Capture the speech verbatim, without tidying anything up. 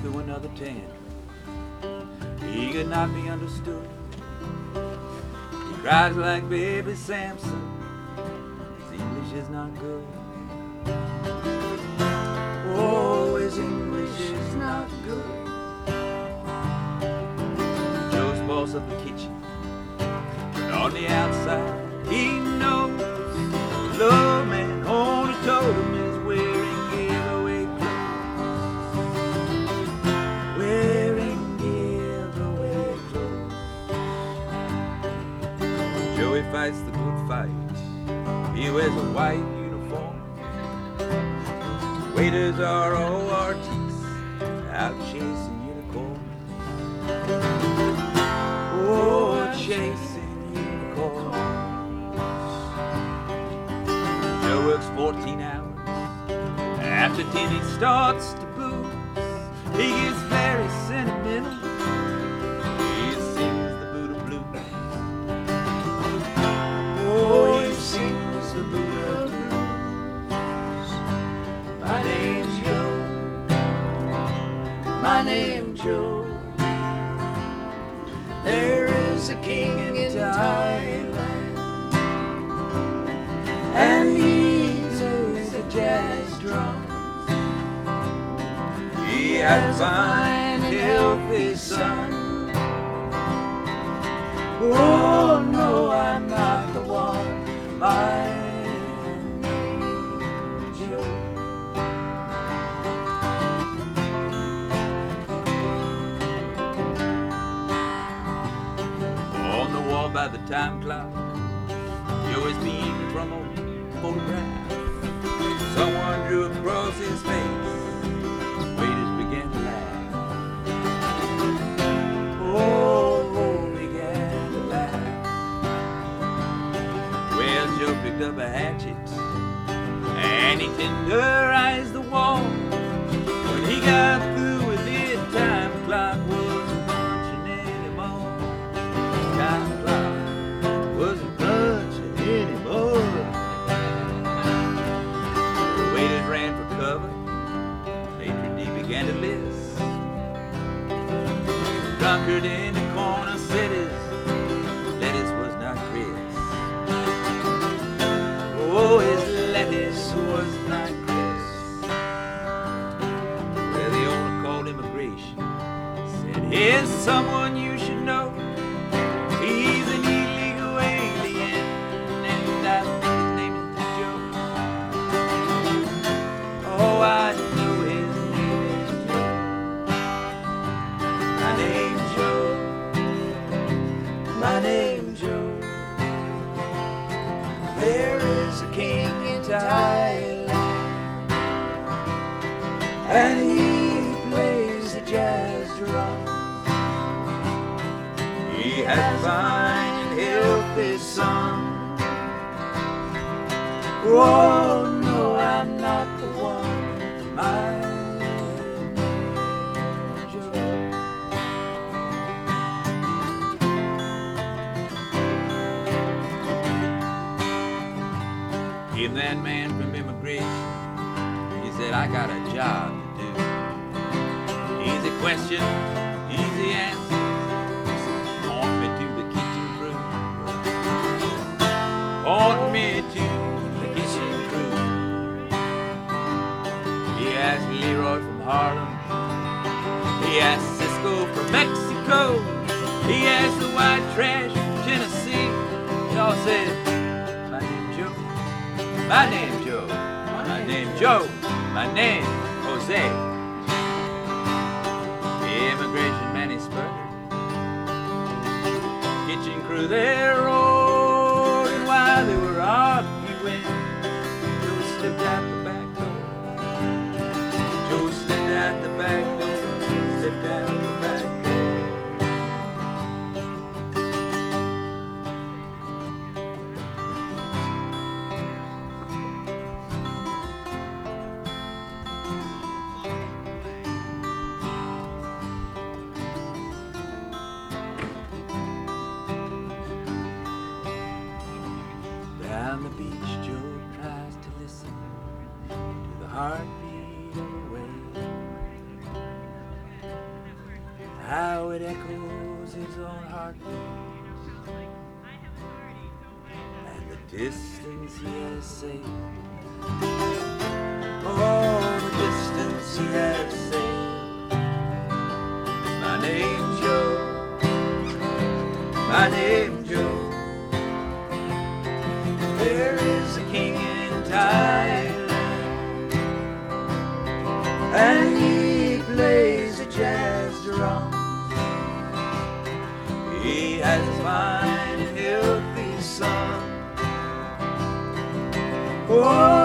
through another ten. He could not be understood. He cries like baby Samson. His English is not good. Oh, his English is not good. Joe's boss of the kitchen, but on the outside he knows the love man only told him is wearing giveaway clothes. Wearing giveaway clothes. Joey fights the good fight. He wears a white uniform. Waiters are all artists out chasing unicorns. Oh, chasing unicorns. Joe works fourteen hours. After ten he starts to booze. He gets very sentimental. He sings the Buddha blues. Oh, he sings the Buddha blues. My name's Joe. My name's Joe. There is a king in Thailand, and he plays a jazz drum. He has a fine and healthy son. Oh no, I'm not the one. My name's Joe. By the time clock, Joe is beaming from a photograph. Someone drew across his face. Waiters began to laugh. Oh, began to laugh. Well, Joe picked up a hatchet and he tenderized the wall. When he got through with it, time clock wasn't punching anymore. Time clock wasn't punching anymore. The waiters ran for cover. Maitre D began to list. The drunkard in the corner said his lettuce was not crisp. Oh, his lettuce was not crisp. Well, the owner called immigration. Said, here's someone you should know. He's an illegal alien, and I think his name is Joe. Oh, I know his name is Joe. My name's Joe. My name's Joe. There is a king in Thailand, and he plays the jazz drum. He has a fine and healthy son. Oh no, I'm not the one. My name's Joe. Give that man from immigration. He said, I got a job to do. Easy question, easy answer. Point me to the kitchen crew. Point me to the kitchen crew. He asked Leroy from Harlem. He asked Cisco from Mexico. He asked the white trash from Tennessee. They all said, my name's Joe. My name's Joe. My name's Joe. My name's Jose. The immigration man is spurred. Kitchen crew there roared, and while they were arguing, Joe slipped out the back door. Joe slipped out the back door. Slipped out the back door. Down the beach, Joe tries to listen to the heartbeat of a wave. how it echoes his own heartbeat, and the distance he has saved. Oh, the distance he has saved. My name's Joe, my name's Joe. There is a king in Thailand, and he plays the jazz drum. He has a fine and healthy son. Oh,